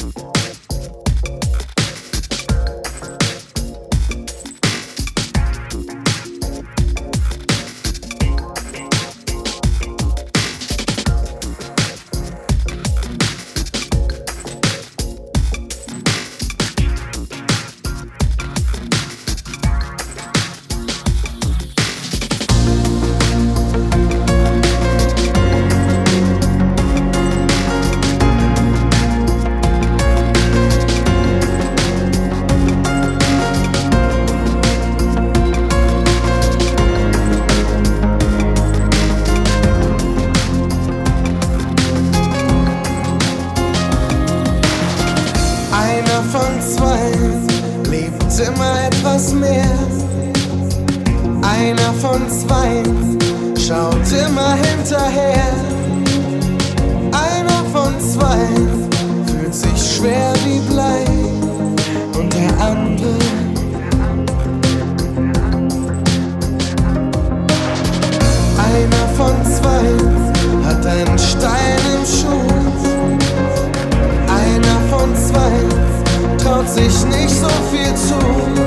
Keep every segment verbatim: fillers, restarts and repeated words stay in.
Immer etwas mehr. Einer von zwei schaut immer hinterher. Einer von zwei fühlt sich schwer wie Blei. Und der andere Einer von zwei hat einen Stein im Schuh. Einer von zwei traut sich nicht so viel zu.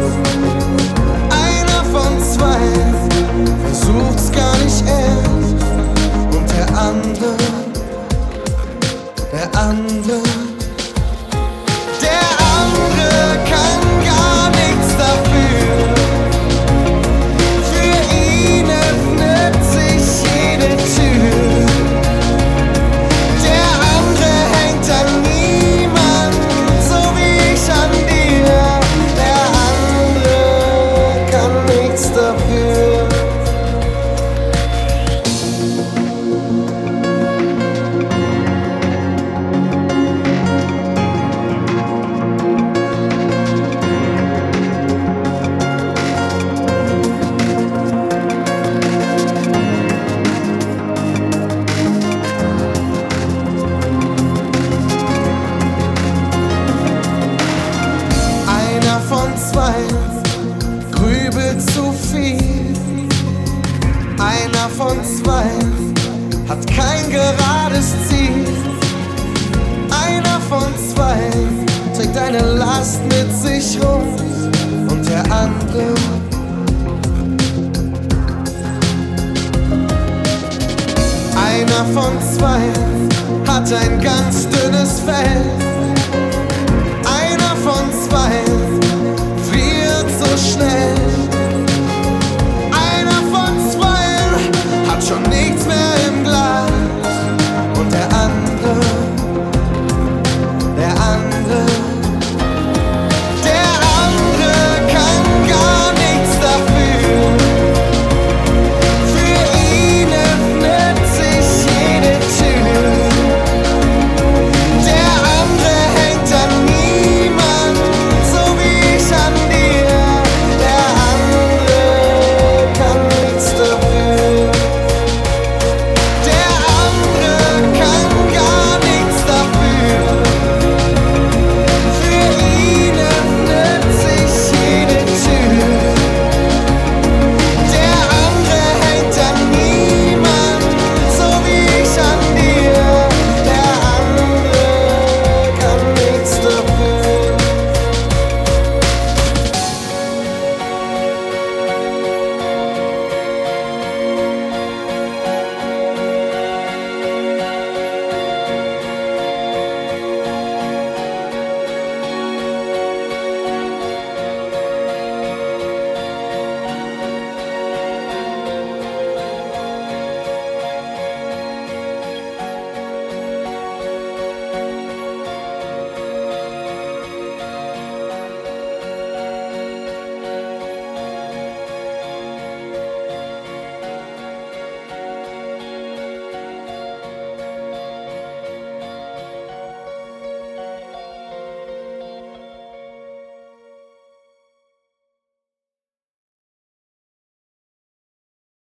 Einer von zwei versucht's gar nicht erst. Und der andere, der andere, der andere kann gar nichts dafür. Für ihn öffnet sich jede Tür. Der andere hängt an niemand, so wie ich an dir. Der andere kann nichts dafür. Einer von zwei grübelt zu viel. Einer von zwei hat kein gerades Ziel. Einer von zwei trägt eine Last mit sich rum. Und der andere Einer von zwei hat ein ganz dünnes Fell.